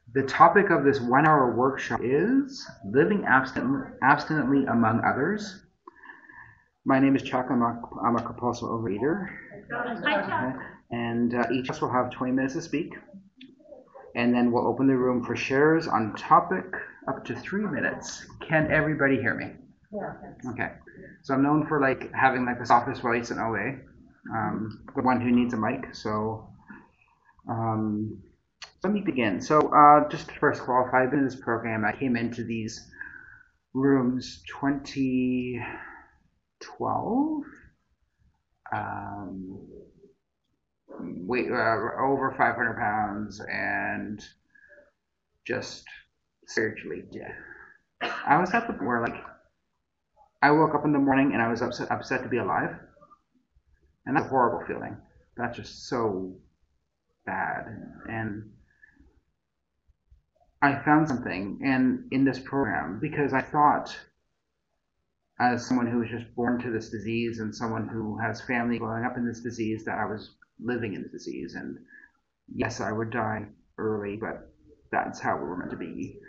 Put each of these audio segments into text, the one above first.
The topic of this 1 hour workshop is living abstinently among others. My name is Chuck. I'm a compulsive overeater. Hi, Chuck. And each of us will have 20 minutes to speak. And then we'll open the room for shares on topic up to 3 minutes. Can everybody hear me? Yeah. Okay. So I'm known for like having like the softest voice in OA. The one who needs a mic. So let me begin. So just to first qualify, I've been in this program. I came into these rooms 2012. Um, over 500 pounds and just spiritually dead. I was at the point where like I woke up in the morning and I was upset to be alive, and that's a horrible feeling. That's just so bad. And I found something and in this program because I thought, as someone who was just born to this disease and someone who has family growing up in this disease, that I was living in the disease. And yes, I would die early, but that's how we were meant to be.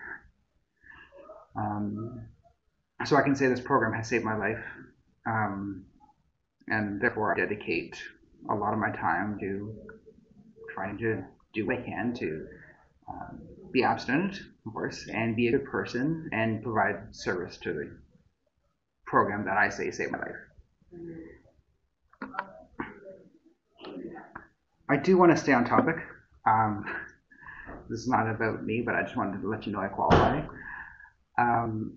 Um, so I can say this program has saved my life, um, and therefore I dedicate a lot of my time to trying to do what I can to be abstinent, of course, and be a good person and provide service to the program that I say saved my life. I do want to stay on topic. Um, this is not about me, but I just wanted to let you know I qualify. Um,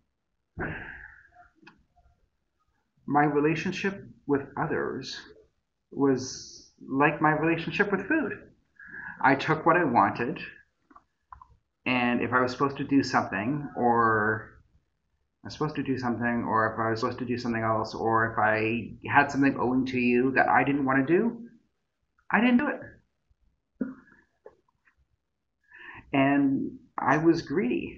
my relationship with others was like my relationship with food. I took what I wanted, and if I was supposed to do something, or I was supposed to do something, or if I was supposed to do something else, or if I had something owing to you that I didn't want to do, I didn't do it. And I was greedy.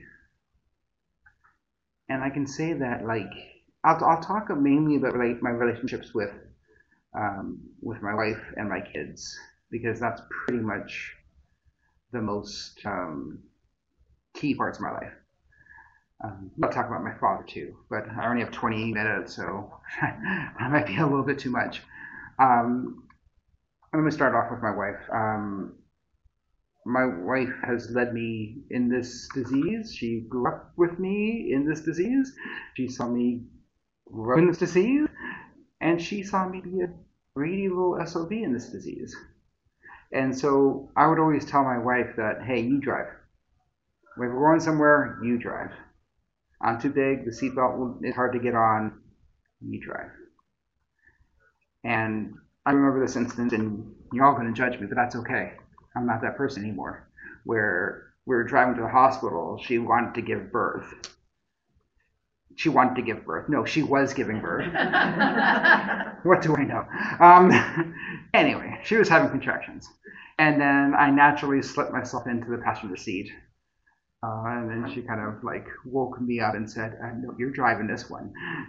And I can say that, like, I'll talk mainly about like my relationships with my wife and my kids, because that's pretty much the most key parts of my life. I'll talk about my father too, but I only have 20 minutes, so that might be a little bit too much. Um, I'm going to start off with my wife. My wife has led me in this disease. She grew up with me in this disease. She saw me grow in this disease, and she saw me be a greedy little SOB in this disease. And so I would always tell my wife that, hey, you drive. If we're going somewhere, you drive. I'm too big, the seatbelt is hard to get on, you drive. And I remember this instance, and you're all going to judge me, but that's okay. I'm not that person anymore. Where we were driving to the hospital, she wanted to give birth. She wanted to give birth. No, she was giving birth. What do I know? Anyway, she was having contractions. And then I naturally slipped myself into the passenger seat. And then she kind of like woke me up and said, no, you're driving this one.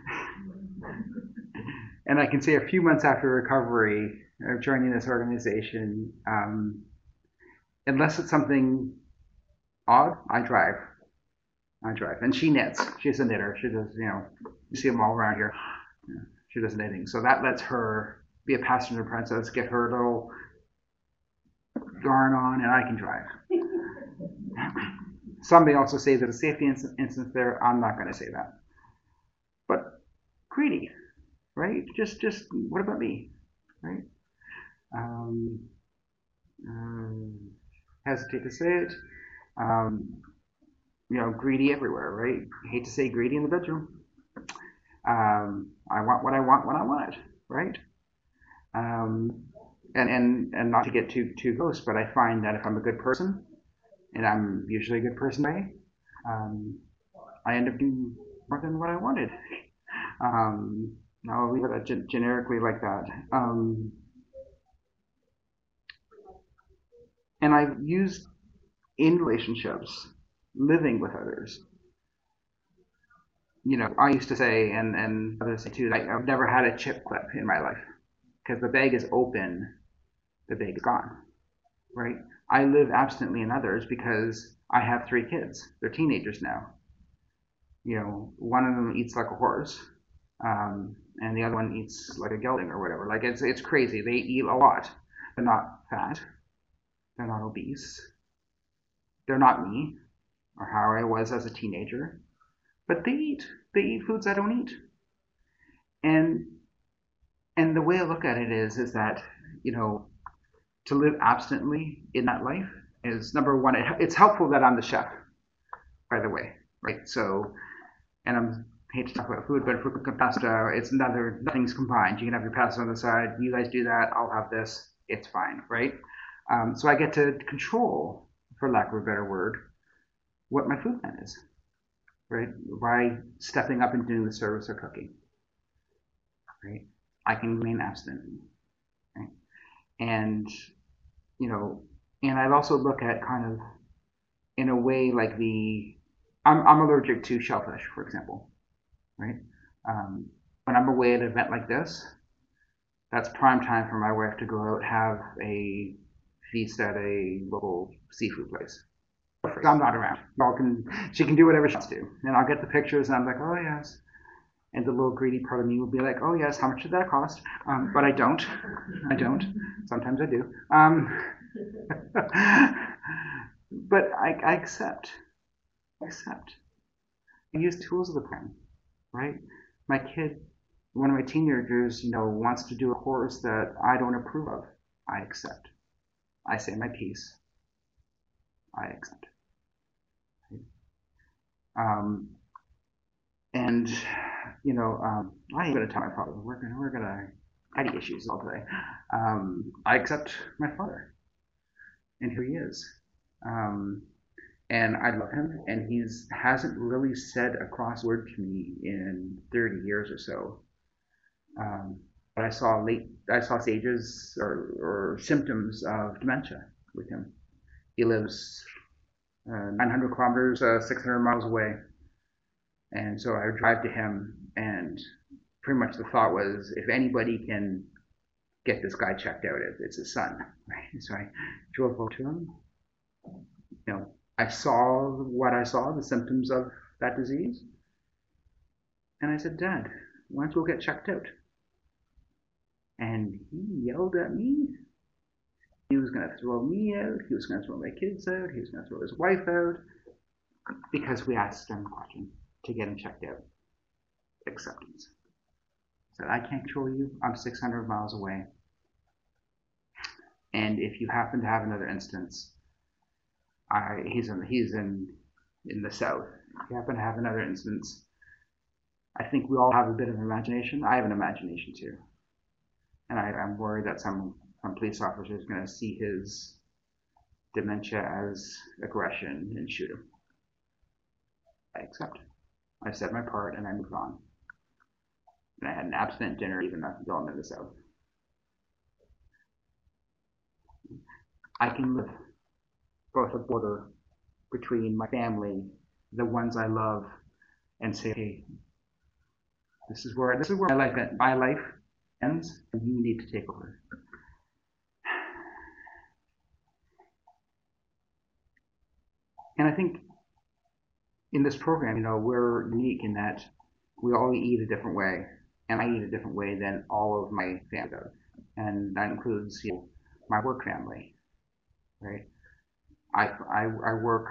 And I can say a few months after recovery of joining this organization, unless it's something odd, I drive. And she knits. She's a knitter. She does, you see them all around here. She does knitting. So that lets her be a passenger princess, get her little yarn on, and I can drive. Some may also say that a safety instance there. I'm not going to say that. But greedy, right? Just what about me, right? Um, hesitate to say it. Um, greedy everywhere, right? I hate to say greedy in the bedroom. I want what I want when I want it, right? Um, and not to get too gross, but I find that if I'm a good person, and I'm usually a good person, um, I end up doing more than what I wanted. Um, I'll leave it generically like that. And I've used in relationships, living with others. I used to say, and others say too, like, I've never had a chip clip in my life because the bag is open, the bag is gone, right? I live abstinently in others because I have 3 kids. They're teenagers now. One of them eats like a horse, and the other one eats like a gelding or whatever. Like it's crazy. They eat a lot. They're not fat. They're not obese. They're not me or how I was as a teenager. But they eat. They eat foods I don't eat. And the way I look at it is that you know to live abstinently in that life is number one. It's helpful that I'm the chef, by the way, right? So, and I hate to talk about food, but if we're cooking pasta, it's nothing's combined. You can have your pasta on the side. You guys do that. I'll have this. It's fine, right? So I get to control, for lack of a better word, what my food plan is, right? By stepping up and doing the service of cooking, right? I can remain abstinent, right? And you know, and I'd also look at kind of in a way like I'm allergic to shellfish, for example, right? When I'm away at an event like this, that's prime time for my wife to go out have a feast at a local seafood place. I'm not around. She can do whatever she wants to, and I'll get the pictures, and I'm like, oh yes. And the little greedy part of me will be like, oh yes, how much did that cost? But I don't. I don't. Sometimes I do. But I accept. I accept. I use tools of the plan, right? My kid, one of my teenagers, wants to do a course that I don't approve of. I accept. I say my piece. I accept. And I ain't gonna tell my father we're gonna daddy issues all day. I accept my father and who he is. Um, and I love him, and he's hasn't really said a cross word to me in 30 years or so. But I saw stages or symptoms of dementia with him. He lives 900 kilometers, 600 miles away, and so I would drive to him, and pretty much the thought was, if anybody can get this guy checked out, it's his son, right? So I drove over to him. I saw what I saw, the symptoms of that disease, and I said, Dad, why don't you go get checked out? And he yelled at me. He was going to throw me out. He was going to throw my kids out. He was going to throw his wife out because we asked him a question to get him checked out. Acceptance. I said, I can't control you. I'm 600 miles away. And if you happen to have another instance, he's in the south. If you happen to have another instance, I think we all have a bit of imagination. I have an imagination too. And I'm worried that some police officer is going to see his dementia as aggression and shoot him. I accept. I said my part and I moved on. And I had an abstinent dinner even though I'm in the south. I can live both a border between my family, the ones I love, and say, hey, this is where my life ends, and you need to take over. And I think in this program, we're unique in that we all eat a different way, and I eat a different way than all of my family does, and that includes my work family, right? I work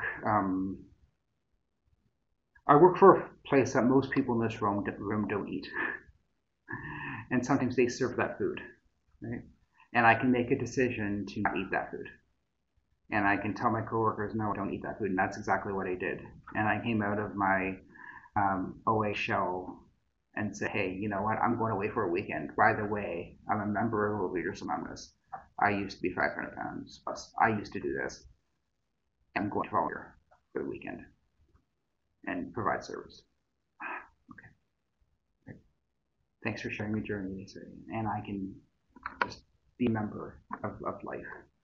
I work for a place that most people in this room don't eat, and sometimes they serve that food, right? And I can make a decision to not eat that food. And I can tell my coworkers, no, I don't eat that food. And that's exactly what I did. And I came out of my OA shell and said, hey, you know what? I'm going away for a weekend. By the way, I'm a member of World Leaders Anonymous. I used to be 500 pounds plus. I used to do this. I'm going to volunteer for the weekend and provide service. Okay. Great. Thanks for sharing your journey. And I can just be a member of life.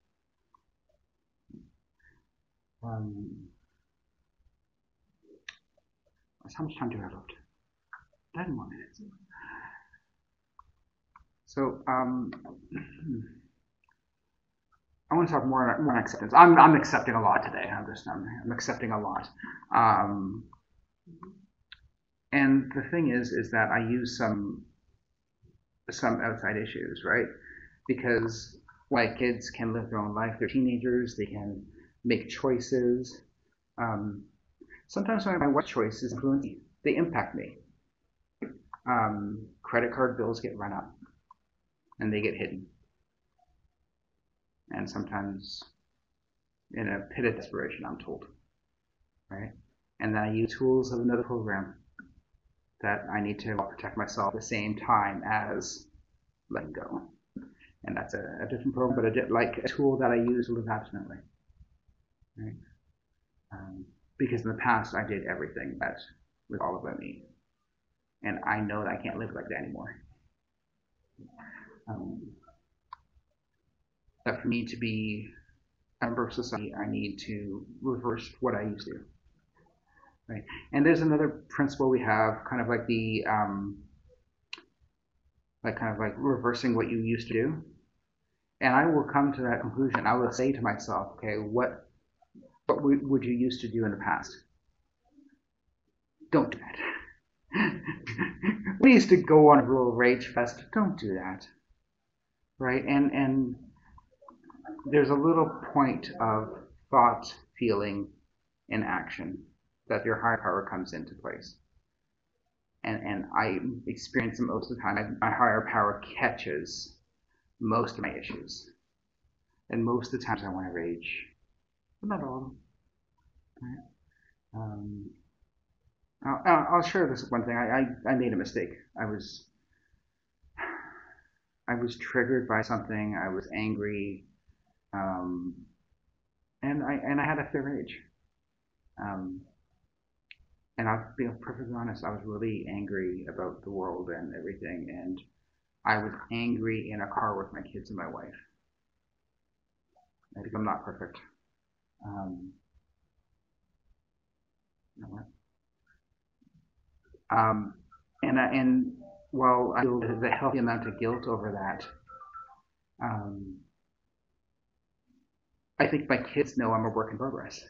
How much time do I have left? 10 more minutes. So, I want to talk more on acceptance. I'm accepting a lot today. I'm accepting a lot. Um, and the thing is that I use some outside issues, right? Because white kids can live their own life. They're teenagers. They can make choices. Um, Sometimes when my white choices influence me, they impact me. Credit card bills get run up, and they get hidden. And sometimes, in a pit of desperation, I'm told, right? And then I use tools of another program that I need to protect myself at the same time as letting go. And that's a different program, but like a tool that I use to live abstinently, right? Because in the past I did everything that was all about me, and I know that I can't live like that anymore. That for me to be a member of society, I need to reverse what I used to. Right. And there's another principle we have, kind of like the like reversing what you used to do. And I will come to that conclusion. I will say to myself, okay, what would you used to do in the past? Don't do that. We used to go on a little rage fest. Don't do that. Right? And there's a little point of thought, feeling, and action that your higher power comes into place. And I experience it most of the time. My higher power catches most of my issues. And most of the times I want to rage. But not all of them. Right? I'll share this one thing. I made a mistake. I was triggered by something. I was angry, and I had a fair rage. And I'll be perfectly honest. I was really angry about the world and everything, and I was angry in a car with my kids and my wife. I think I'm not perfect. You know what? And while I feel the healthy amount of guilt over that, I think my kids know I'm a work in progress.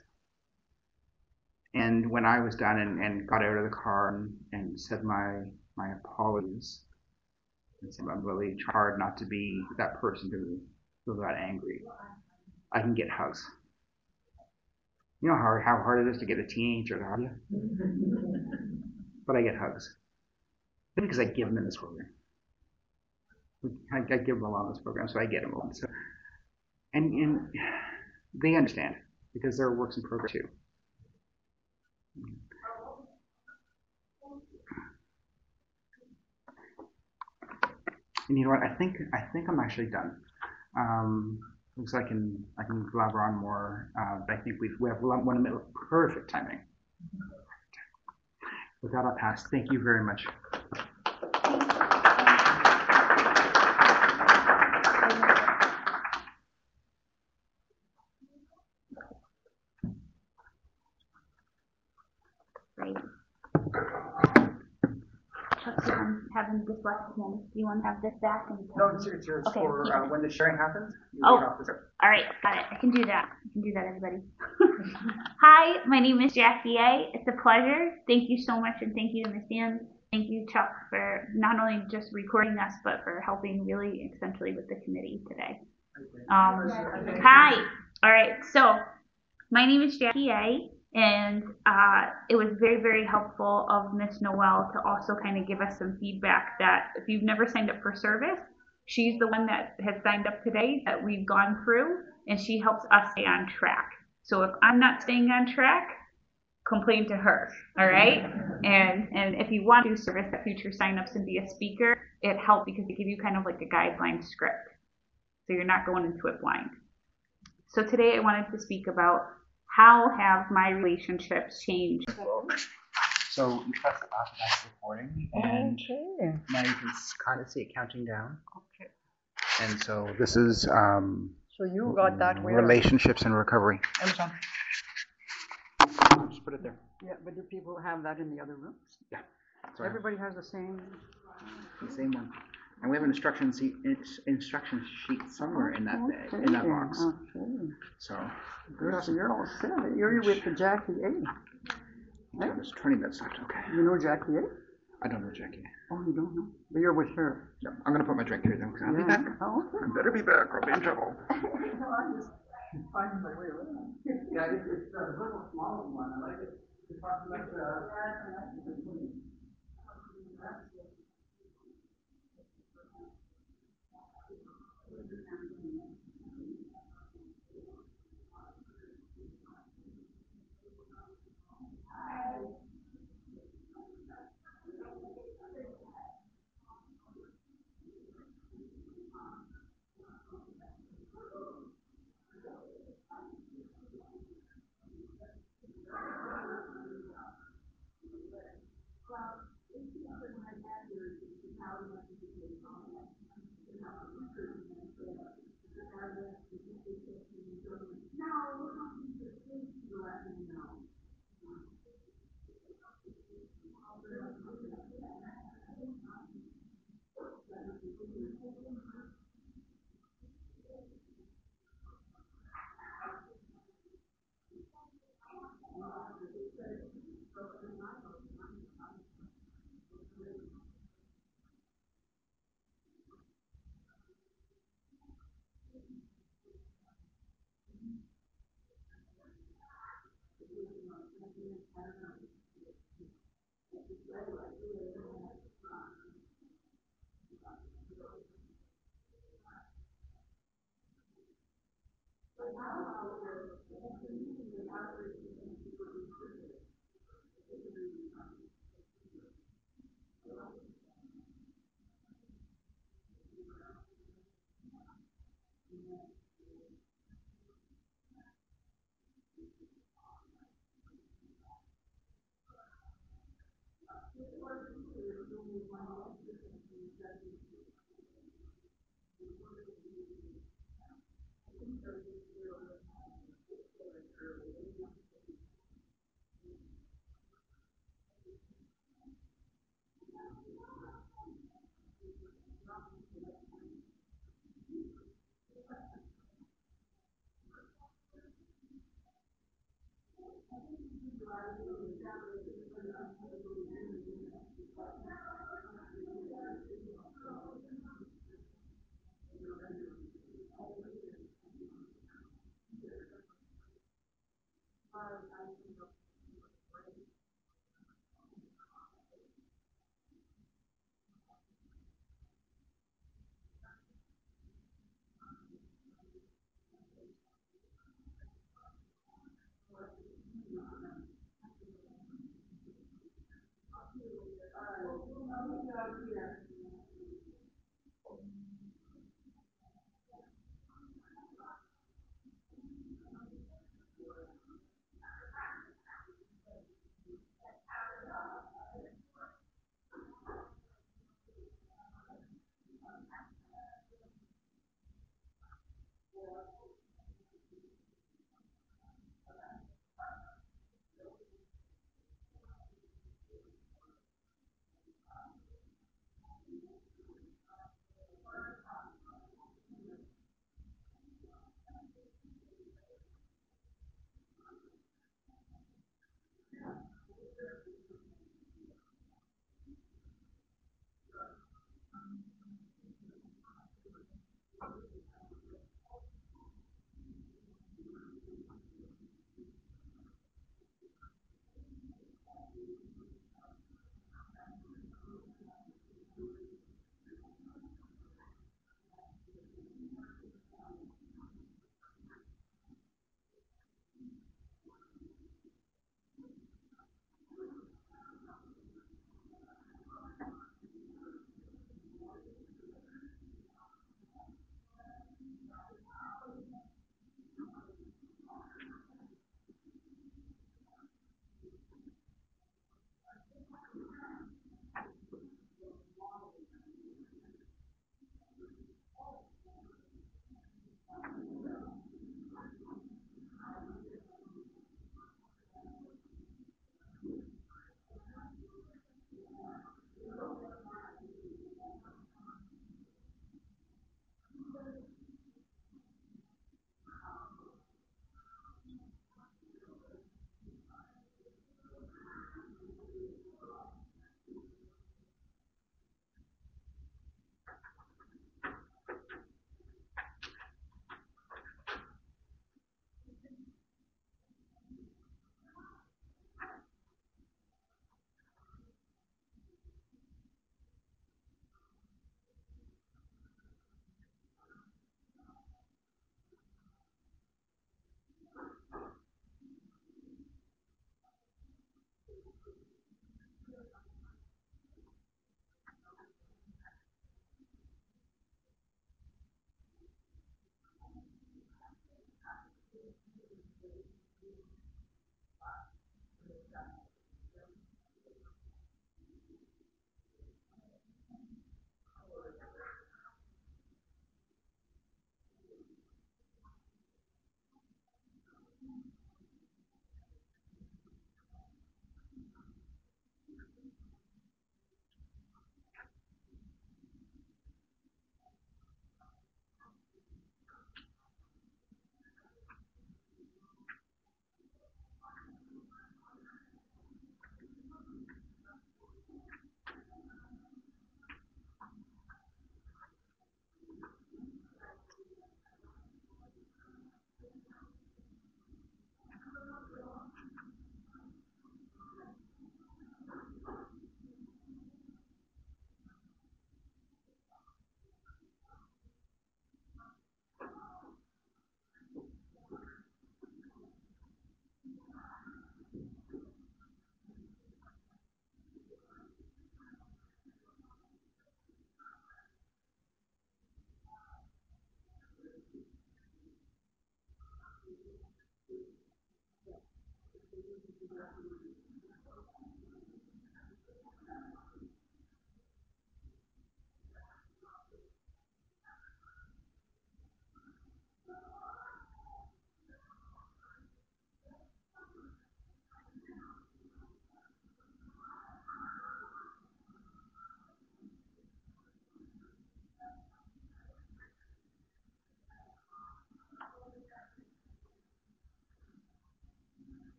And when I was done and got out of the car and said my apologies, and said I'm really hard not to be that person who got angry, I can get hugs. You know how hard it is to get a teenager to hug you? But I get hugs. Because I give them in this program. I give them a lot in this program, so I get them a lot. So, and they understand because they're works in progress too. And you know what? I think I'm actually done. Looks like I can blabber on more, but I think we have 1 minute. Perfect timing. With that, I'll pass. Thank you very much. Great. Chuck, I'm having dyslexic moments. Do you want to have this back? No, it's yours okay, for when the sharing happens. All right, got it. I can do that. Everybody. Hi, my name is Jackie A. It's a pleasure. Thank you so much, and thank you to Ms. Dan. Thank you, Chuck, for not only just recording us, but for helping really essentially with the committee today. Hi. All right, so my name is Jackie A. And it was very, very helpful of Miss Noel to also kind of give us some feedback that if you've never signed up for service, she's the one that has signed up today that we've gone through, and she helps us stay on track. So if I'm not staying on track, complain to her, all right? And if you want to do service at future signups and be a speaker, it helps because they give you kind of like a guideline script. So you're not going into it blind. So today I wanted to speak about how have my relationships changed? So you press the button that's recording, and now you can kind of see it counting down. Okay. And so this is so you got that where? Relationships and recovery. Amazon. Just put it there. Yeah, but do people have that in the other rooms? Yeah. Sorry. Everybody has the same one. And we have an instruction sheet somewhere in that bag, in that box. Okay. So You're all set. You're with the Jackie A. I'm just turning that side. Okay. You know Jackie A? I don't know Jackie. Oh, you don't know? But you're with her. No, I'm gonna put my drink here then. I'll be back. Oh, okay. I better be back. I'll be in trouble. I'm just finding my way around. Yeah, it's a little smaller one. I like it. It's like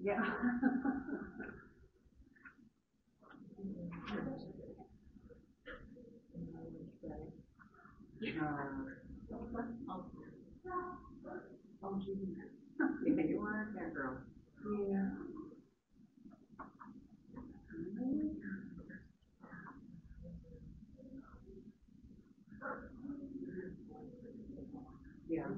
Yeah. Oh, geez. Yeah, you are that girl. Yeah. Yeah.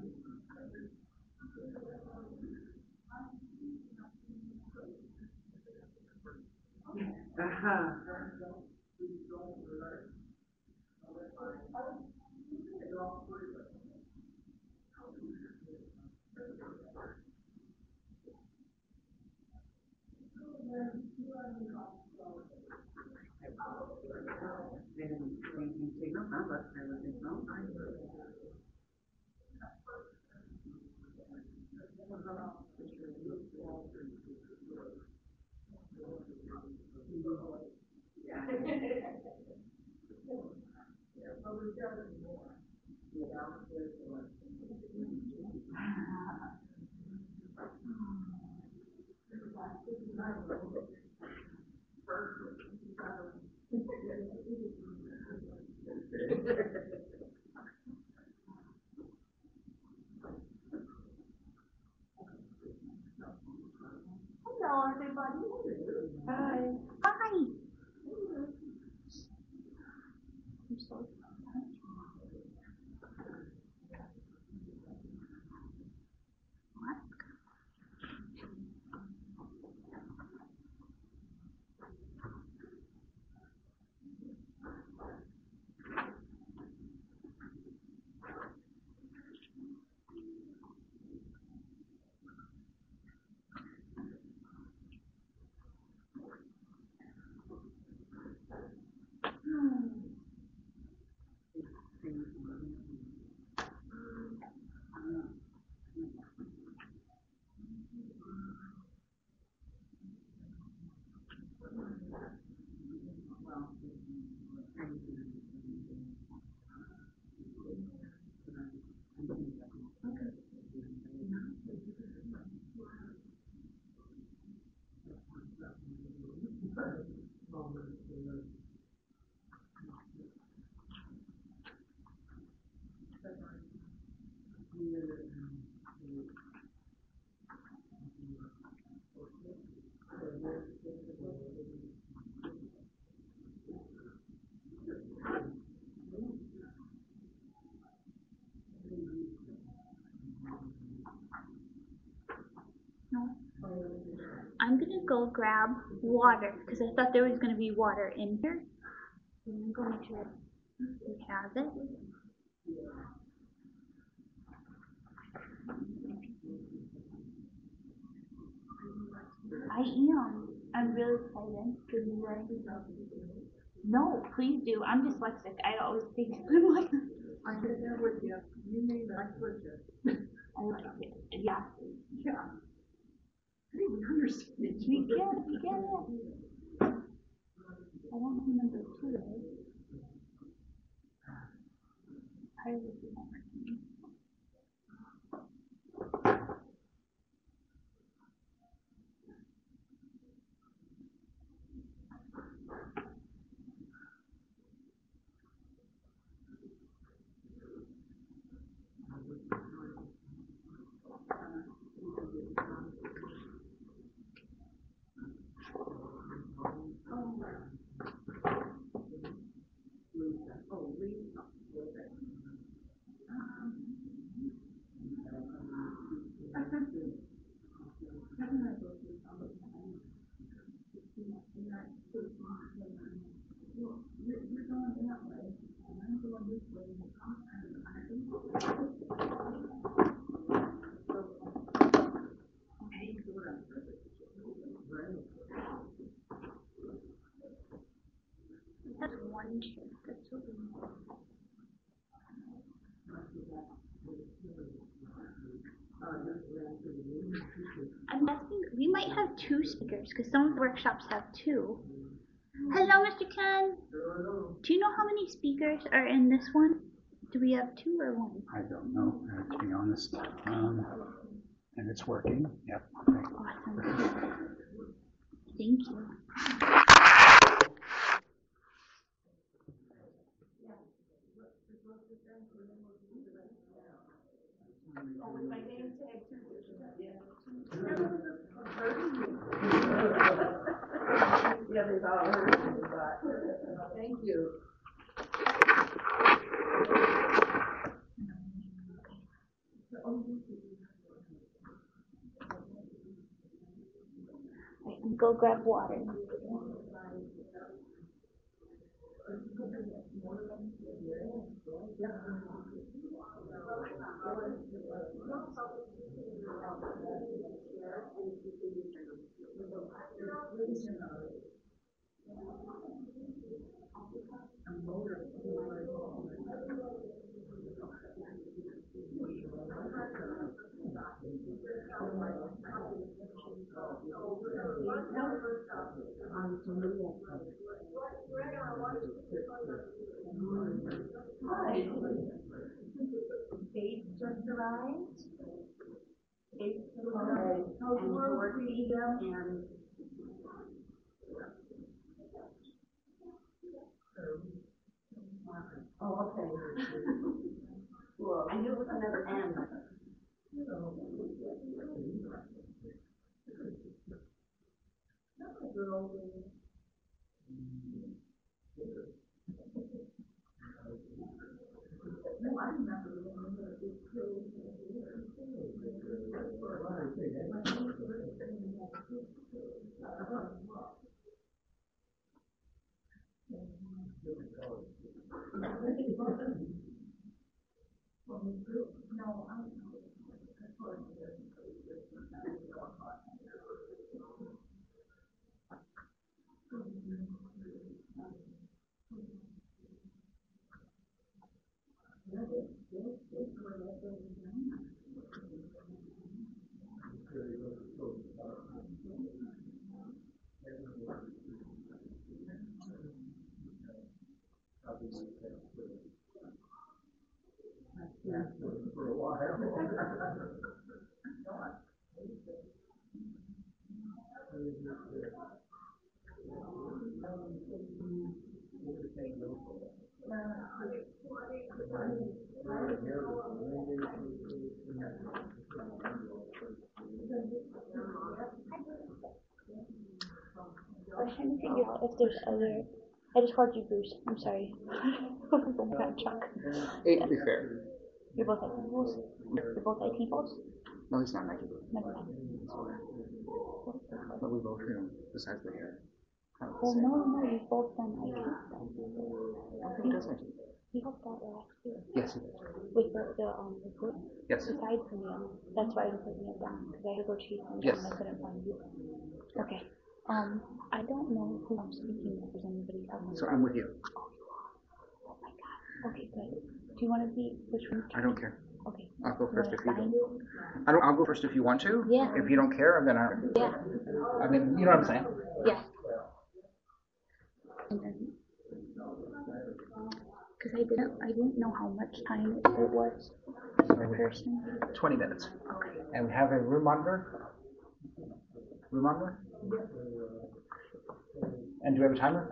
Uh-huh. Thì nó bảo vật này là thì nó phải Hello, everybody. Hi. Hi. I'm so what? No. I'm gonna go grab water because I thought there was gonna be water in here. I'm gonna go make sure we have it. I am. I'm really excited to be ready. No, please do. I'm dyslexic. I always think I'm like. I'm there with you. You name it, I put you. I like it. Yeah. Yeah. I didn't even understand it. We get it. We get it. I don't know number 2 is. How do we do that? That's one chip. That's what we need. I'm guessing we might have 2 speakers because some of the workshops have 2. Hello, Mr. Ken. Do you know how many speakers are in this one? Do we have 2 or 1? I don't know, to be honest. And it's working. Yep. Awesome. Thank you. Yeah, they've all heard of me, but thank you. Go grab water. Faith just arrived. Faith just arrived. And Dorothy and oh, okay. Well, I knew it would never end. I was trying to figure out if there's other. I just called you Bruce. I'm sorry. We're both at Chuck. Hey, to be fair. You're both at Peoples? You're both at Peoples? No, he's not Nike. Never mind. But we both, besides the hair. Well, no, you've both done IT stuff. He does IT. He helped out last year. Yes, he does. With the report? Yes. Aside from you. That's why I was putting it down, because I had to go chase him Yes. down and I couldn't find you. Okay. I don't know who I'm speaking with. Is anybody else? So I'm with you. Oh my god. Okay, good. Do you want to be which one? I don't care. Okay. I'll go first if you Fine. don't. I'll go first if you want to. Yeah. If you don't care, then I. Yeah. I mean, you know what I'm saying. Yeah. And then, because I didn't know how much time it was per person. 20 minutes. Okay. And we have a room monitor. Room monitor. And do we have a timer?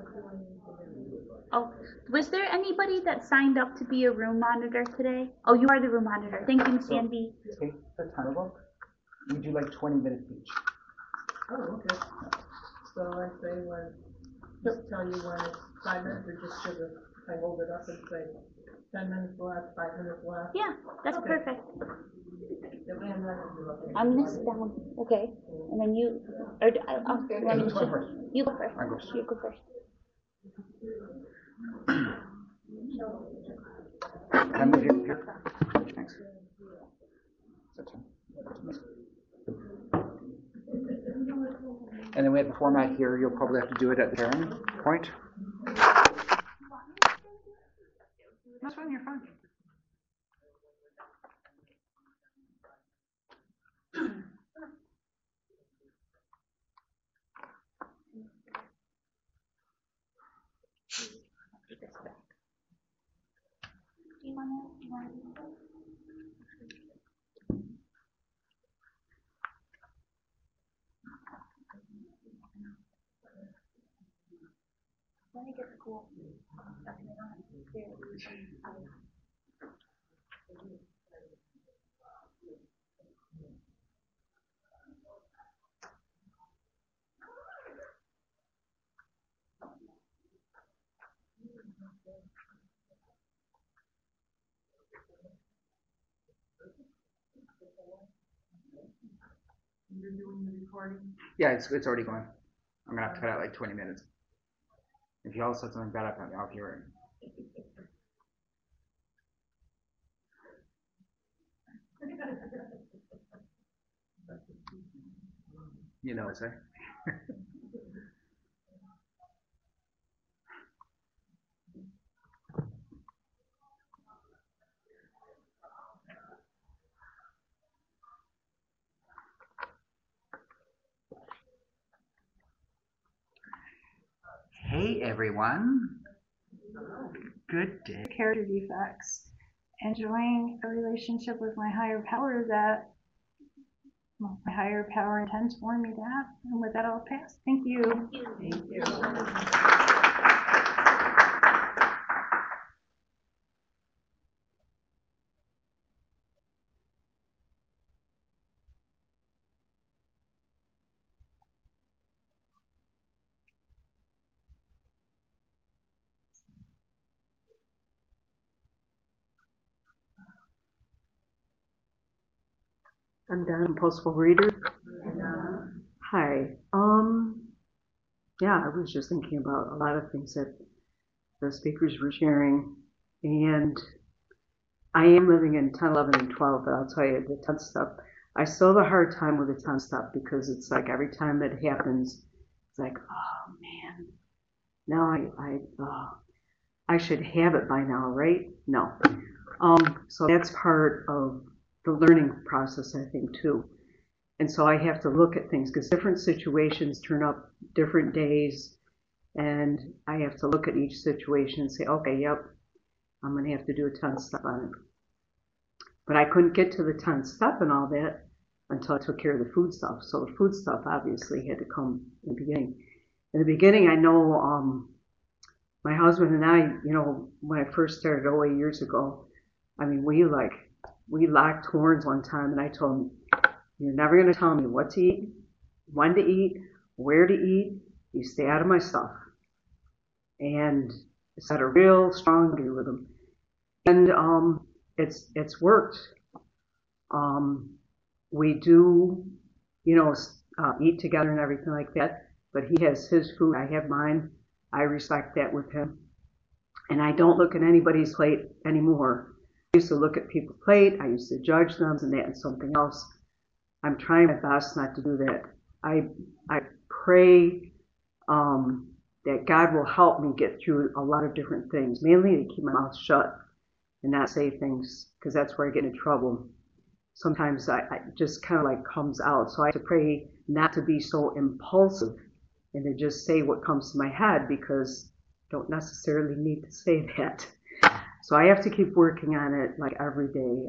Oh, was there anybody that signed up to be a room monitor today? Oh, you are the room monitor. Thank you, Miss Danby. Take the timer book. We do like 20 minutes each. Oh, okay. So I say when, just tell you when it's 5 minutes, or just should I hold it up and say 10 minutes left, 5 minutes left? Yeah, that's Okay. perfect. And then, I'm gonna sit down, okay? And then you, or I'll let me You go first. You go first. I go first. You go first. I'm with you. Here. Thanks. That's it. And then we have the format here. You'll probably have to do it at the sharing point. That's fine. You're fine. Do you wanna? let me get the cool document on it. You're doing the recording? Yeah, it's already going. I'm gonna have to cut out like 20 minutes. If y'all said something bad about me, I'll hear it. You know, say. Hey everyone. Good day. Character defects. Enjoying a relationship with my higher power that my higher power intends for me to have. And with that, I'll pass. Thank you. Thank you. I'm Donna, Impulsive Reader. Hi. Yeah, I was just thinking about a lot of things that the speakers were sharing, and I am living in 10, 11, and 12, but I'll tell you, the 10th step, I still have a hard time with the 10th step because it's like every time it happens, it's like, oh man, now I should have it by now, right? No. So that's part of the learning process, I think, too. And so I have to look at things because different situations turn up different days, and I have to look at each situation and say, okay, yep, I'm going to have to do a 10th step on it. But I couldn't get to the 10th step and all that until I took care of the food stuff. So the food stuff obviously had to come in the beginning. In the beginning, I know my husband and I, you know, when I first started OA years ago, I mean, we locked horns one time, and I told him, you're never going to tell me what to eat, when to eat, where to eat. You stay out of my stuff. And I set a real strong boundary with him. And it's worked. We do, you know, eat together and everything like that. But he has his food, I have mine. I respect that with him. And I don't look at anybody's plate anymore. I used to look at people's plate. I used to judge them and that and something else. I'm trying my best not to do that. I pray that God will help me get through a lot of different things, mainly to keep my mouth shut and not say things, because that's where I get in trouble. Sometimes I just kind of like comes out. So I have to pray not to be so impulsive and to just say what comes to my head, because I don't necessarily need to say that. So I have to keep working on it like every day.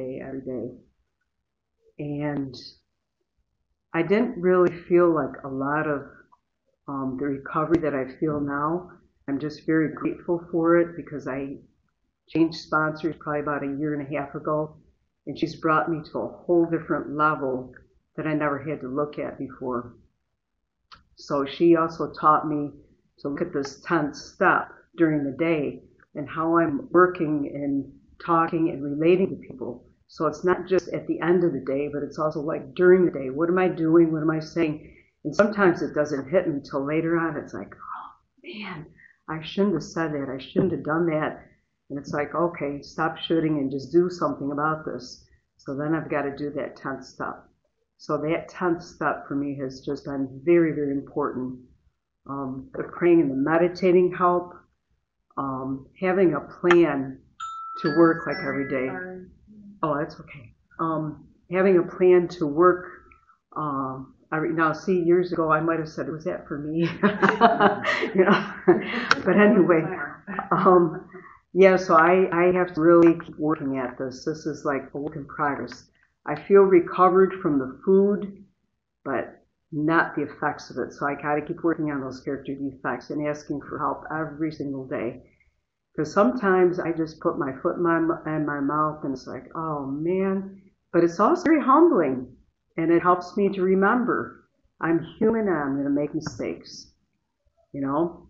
And I didn't really feel like a lot of the recovery that I feel now. I'm just very grateful for it because I changed sponsors probably about a year and a half ago, and she's brought me to a whole different level that I never had to look at before. So she also taught me to look at this 10th step during the day and how I'm working and talking and relating to people. So it's not just at the end of the day, but it's also like during the day. What am I doing? What am I saying? And sometimes it doesn't hit me until later on. It's like, oh man, I shouldn't have said that. I shouldn't have done that. And it's like, okay, stop shooting and just do something about this. So then I've got to do that 10th step. So that 10th step for me has just been very, very important. The praying and the meditating help. Having a plan to work like every day. Oh, that's okay. Having a plan to work. Now, see, years ago I might have said, was that for me? You know. But anyway, yeah. So I have to really keep working at this. This is like a work in progress. I feel recovered from the food, but not the effects of it. So I got to keep working on those character defects and asking for help every single day. Because sometimes I just put my foot in my mouth and it's like, oh man. But it's also very humbling, and it helps me to remember I'm human and I'm going to make mistakes, you know?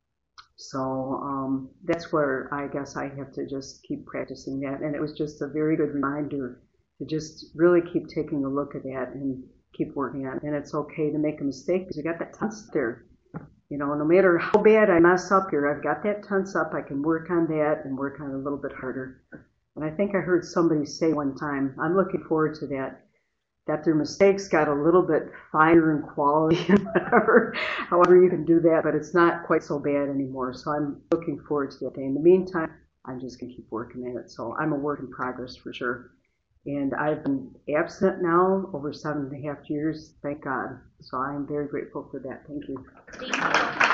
So that's where I guess I have to just keep practicing that. And it was just a very good reminder to just really keep taking a look at that and keep working on it. And it's okay to make a mistake because you got that tense there. You know, no matter how bad I mess up here, I've got that tense up. I can work on that and work on it a little bit harder. And I think I heard somebody say one time, I'm looking forward to that their mistakes got a little bit finer in quality and whatever, however you can do that, but it's not quite so bad anymore. So I'm looking forward to that day. In the meantime, I'm just going to keep working at it. So I'm a work in progress for sure. And I've been abstinent now over 7.5 years, thank God. So I'm very grateful for that. Thank you. Thank you.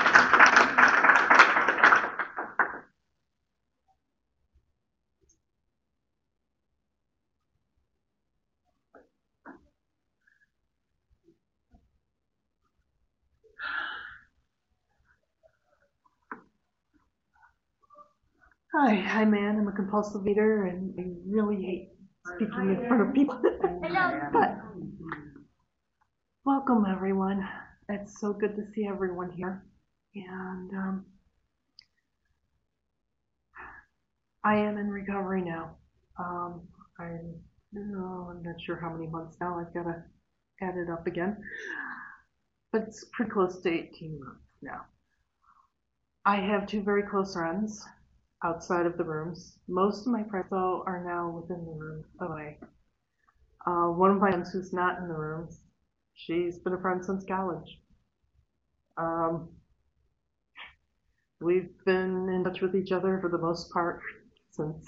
Hi, I'm Ann. I'm a compulsive eater, and I really hate speaking in front of people. Hello. But welcome, everyone. It's so good to see everyone here. And I am in recovery now. I'm not sure how many months now. I've got to add it up again. But it's pretty close to 18 months now. I have 2 very close friends outside of the rooms. Most of my friends, though, are now within the room away. One of my friends who's not in the rooms, she's been a friend since college. We've been in touch with each other for the most part since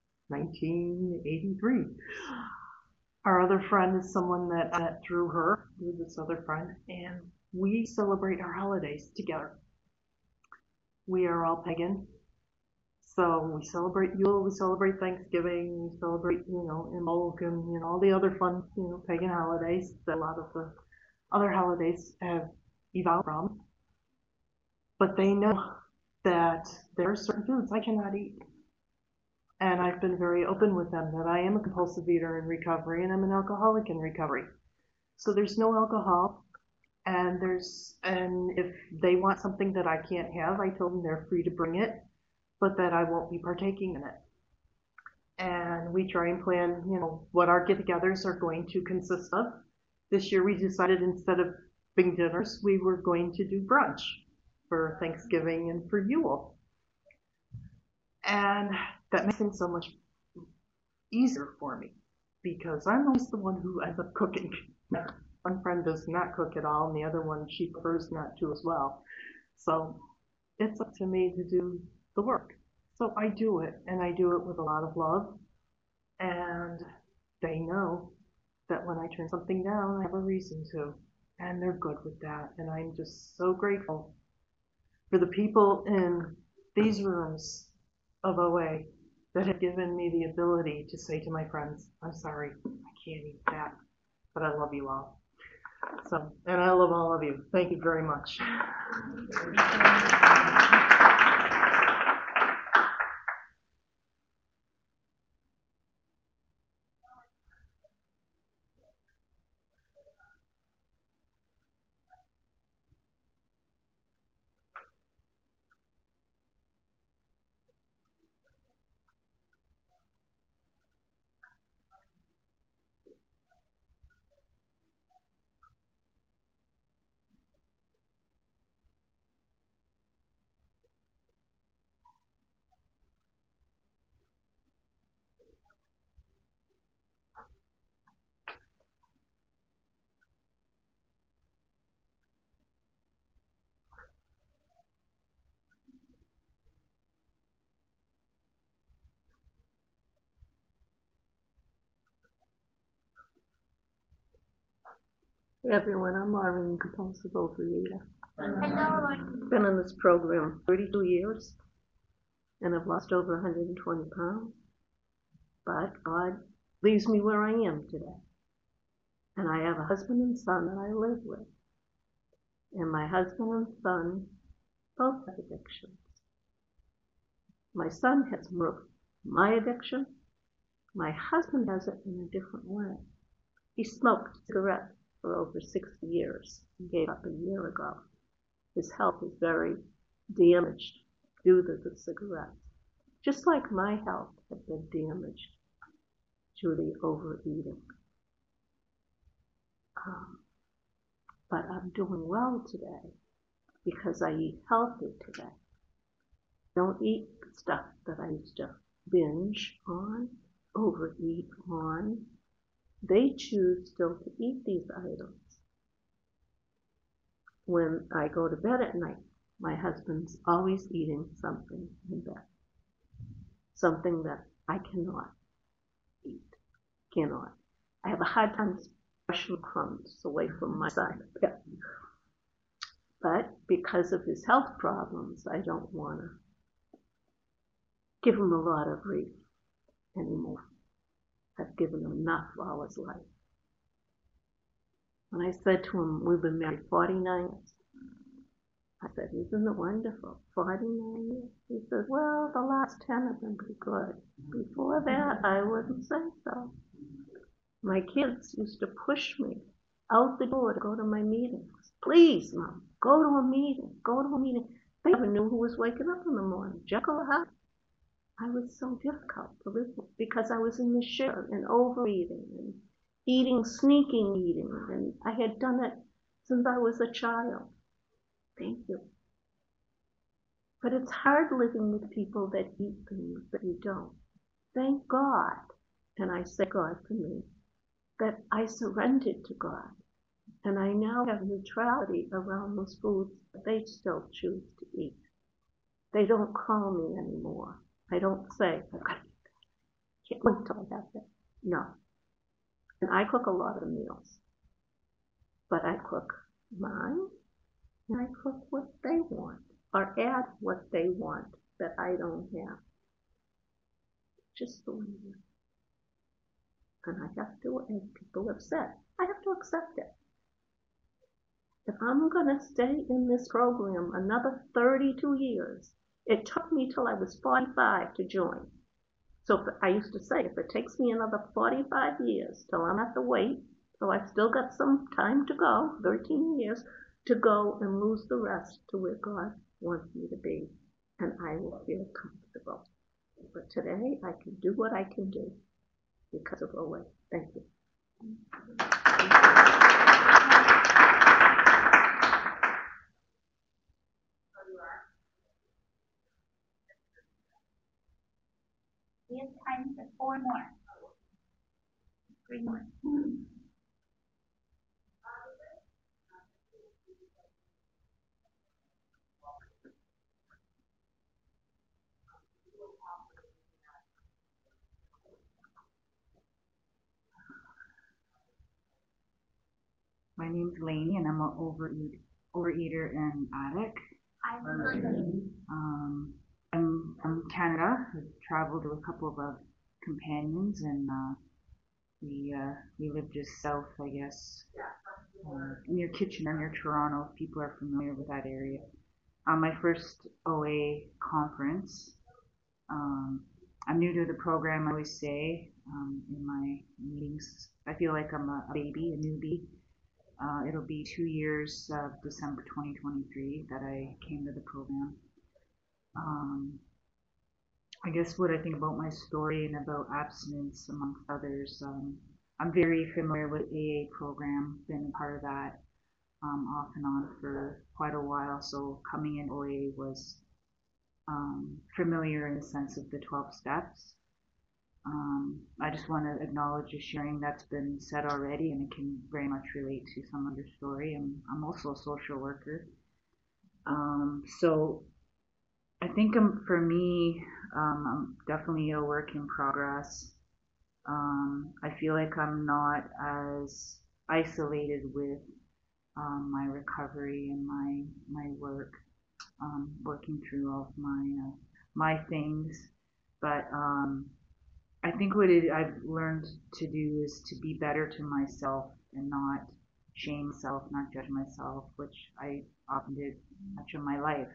1983. Our other friend is someone that I met through her, through this other friend, and we celebrate our holidays together. We are all pagan. So we celebrate Yule, we celebrate Thanksgiving, we celebrate, Imbolc and, all the other fun, pagan holidays that a lot of the other holidays have evolved from. But they know that there are certain foods I cannot eat. And I've been very open with them that I am a compulsive eater in recovery and I'm an alcoholic in recovery. So there's no alcohol, and if they want something that I can't have, I told them they're free to bring it, but that I won't be partaking in it. And we try and plan, what our get-togethers are going to consist of. This year we decided instead of big dinners, we were going to do brunch for Thanksgiving and for Yule. And that makes things so much easier for me because I'm always the one who ends up cooking. One friend does not cook at all, and the other one, she prefers not to as well. So it's up to me to do the work. So I do it, and I do it with a lot of love. And they know that when I turn something down, I have a reason to. And they're good with that. And I'm just so grateful for the people in these rooms of OA that have given me the ability to say to my friends, I'm sorry, I can't eat that, but I love you all. So, and I love all of you. Thank you very much. Hey everyone, I'm Marvin, compulsive overeater. Hello. Been in this program 32 years, and I've lost over 120 pounds. But God leaves me where I am today. And I have a husband and son that I live with. And my husband and son both have addictions. My son has more of my addiction. My husband has it in a different way. He smoked cigarettes for over 60 years. He gave up a year ago. His health is very damaged due to the cigarettes, just like my health had been damaged due to the overeating. But I'm doing well today because I eat healthy today. Don't eat stuff that I used to binge on, overeat on. They choose still to eat these items. When I go to bed at night, my husband's always eating something in bed. Something that I cannot eat. Cannot. I have a hard time brushing crumbs away from my side of the bed. But because of his health problems, I don't want to give him a lot of grief anymore. I've given him enough all his life. When I said to him, we've been married 49 years, I said, isn't it wonderful? 49 years. He said, well, the last 10 have been pretty good. Before that, I wouldn't say so. My kids used to push me out the door to go to my meetings. Please, Mom, go to a meeting. Go to a meeting. They never knew who was waking up in the morning, Jekyll or Hyde. I was so difficult to live with because I was in the sugar and overeating and eating, sneaking eating, and I had done it since I was a child. Thank you. But it's hard living with people that eat things that you don't. Thank God, and I say God for me, that I surrendered to God, and I now have neutrality around those foods that they still choose to eat. They don't call me anymore. I don't say, I've got to eat that. Can't wait till I have that. No. And I cook a lot of meals. But I cook mine, and I cook what they want, or add what they want that I don't have. Just the way it is. And I have to, as people have said, I have to accept it. If I'm going to stay in this program another 32 years, it took me till I was 45 to join. So I used to say, if it takes me another 45 years till I'm at the weight, so I've still got some time to go, 13 years, to go and lose the rest to where God wants me to be, and I will feel comfortable. But today, I can do what I can do because of OA. Thank you. We have time for 4 more. 3 more. My name's Lainey, and I'm an overeater and addict. I'm from Canada. I've traveled with a couple of companions, and we live just south, I guess, near Kitchener, near Toronto, if people are familiar with that area. My first OA conference. I'm new to the program, I always say, in my meetings. I feel like I'm a baby, a newbie. It'll be 2 years, December 2023, that I came to the program. I guess what I think about my story and about abstinence, amongst others, I'm very familiar with AA program, been a part of that off and on for quite a while, so coming in OA was familiar in the sense of the 12 steps. I just want to acknowledge the sharing that's been said already, and it can very much relate to some of your story. I'm also a social worker. So I think for me, I'm definitely a work in progress. I feel like I'm not as isolated with my recovery and my work, working through all of my things. But I think what I've learned to do is to be better to myself and not shame myself, not judge myself, which I often did much of my life.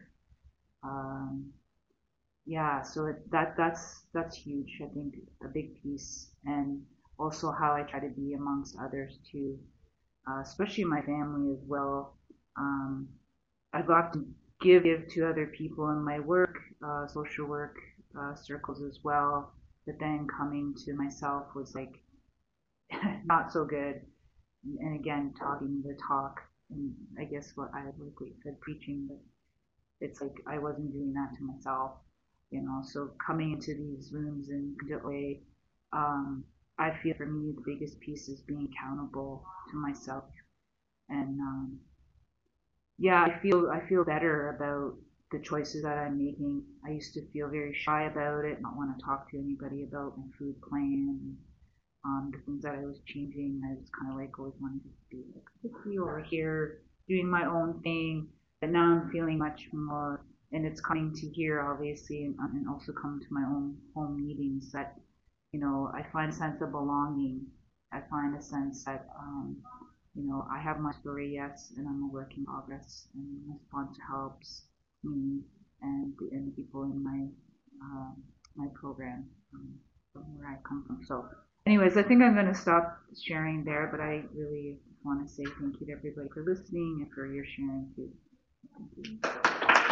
Yeah, so that's huge. I think a big piece, and also how I try to be amongst others too, especially my family as well. I've often give to other people in my work, social work circles as well, but then coming to myself was like not so good. And again, talking the talk, and I guess what I like what you said, preaching, but it's like I wasn't doing that to myself, you know. So coming into these rooms in a way, I feel for me the biggest piece is being accountable to myself, and yeah, I feel better about the choices that I'm making. I used to feel very shy about it, not want to talk to anybody about my food plan, the things that I was changing. I was kind of like always wanted to be like picky over here, doing my own thing. But now I'm feeling much more, and it's coming to here obviously, and also coming to my own home meetings that, you know, I find a sense of belonging. I find a sense that, you know, I have my story, yes, and I'm a work in progress, and my sponsor helps me and the people in my program from where I come from. So, anyways, I think I'm going to stop sharing there, but I really want to say thank you to everybody for listening and for your sharing too. Thank you.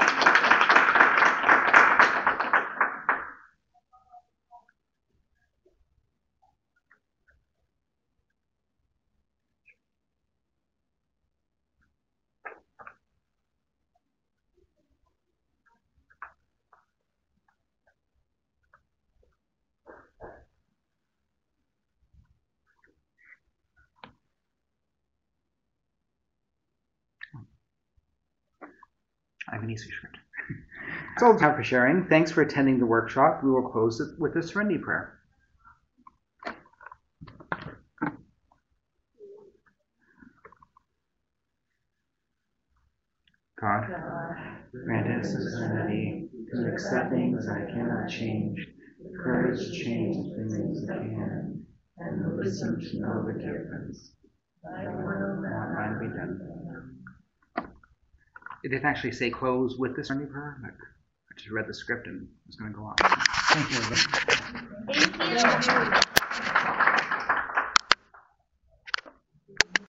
I have an easy script. It's all time for sharing. Thanks for attending the workshop. We will close it with a serenity prayer. God, grant us the serenity to accept things I cannot change, the courage to change the things I can, and the wisdom to know the difference. Thy will, not mine, be done. It didn't actually say close with the serenity prayer. Like, I just read the script and it was going to go on. Thank you, everybody. Thank you.